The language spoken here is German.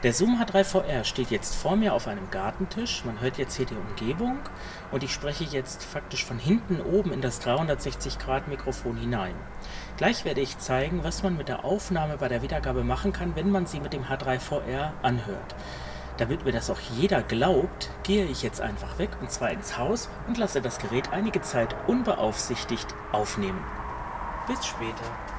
Der Zoom H3 VR steht jetzt vor mir auf einem Gartentisch. Man hört jetzt hier die Umgebung und ich spreche jetzt faktisch von hinten oben in das 360-Grad-Mikrofon hinein. Gleich werde ich zeigen, was man mit der Aufnahme bei der Wiedergabe machen kann, wenn man sie mit dem H3 VR anhört. Damit mir das auch jeder glaubt, gehe ich jetzt einfach weg, und zwar ins Haus, und lasse das Gerät einige Zeit unbeaufsichtigt aufnehmen. Bis später.